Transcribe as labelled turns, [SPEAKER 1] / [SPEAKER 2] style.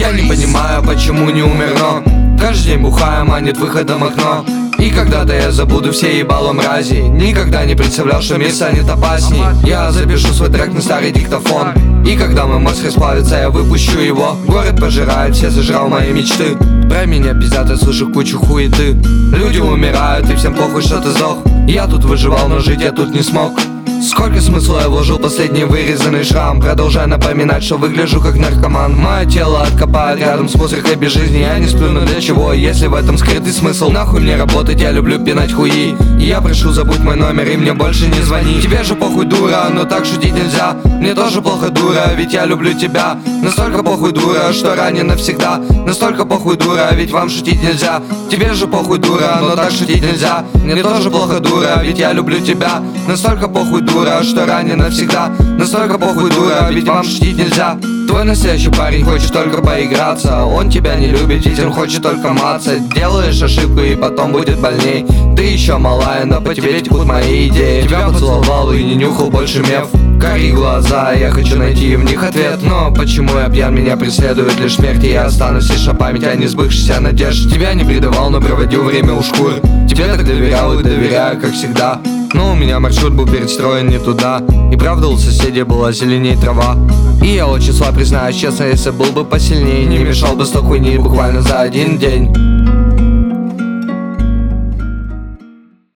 [SPEAKER 1] Я не понимаю, почему не умер, но каждый день бухаем, а нет выхода в окно. И когда-то я забуду все ебало мрази. Никогда не представлял, что мир станет опасней. Я запишу свой трек на старый диктофон, и когда мой мозг расплавится, я выпущу его. Город пожирает, все сожрал мои мечты. Про меня пиздят, я слышу кучу хуеты. Люди умирают, и всем похуй, что ты сдох. Я тут выживал, но жить я тут не смог. Сколько смысла я вложил последний вырезанный шрам, продолжая напоминать, что выгляжу как наркоман. Мое тело откопает рядом с мусоркой без жизни. Я не сплю, но для чего, если в этом скрытый смысл? Нахуй мне работать, я люблю пинать хуи. И я прошу, забудь мой номер и мне больше не звони. Тебе же похуй, дура, но так шутить нельзя. Мне тоже плохо, дура, ведь я люблю тебя. Настолько похуй, дура, что ранен навсегда. Настолько похуй, дура, ведь вам шутить нельзя. Тебе же похуй, дура, но так шутить нельзя. Мне тоже плохо, дура, ведь я люблю тебя. Настолько похуй, дура, что ранен навсегда. Настолько похуй, дура, ведь вам шутить нельзя. Твой настоящий парень хочет только поиграться. Он тебя не любит, ведь он хочет только маться. Делаешь ошибку и потом будет больней. Ты еще малая, но по тебе текут мои идеи. Тебя поцеловал и не нюхал больше меф. Кори глаза, я хочу найти в них ответ. Но почему я пьян, меня преследует лишь смерть. И я останусь лишь память о несбывшихся надежд. Тебя не предавал, но проводил время у шкур. Тебе так доверял и доверяю, как всегда. Но у меня маршрут был перестроен не туда. И правда у соседей была зеленее трава. И я очень слаб, признаюсь честно, если был бы посильнее, не мешал бы с той хуйни буквально за один день.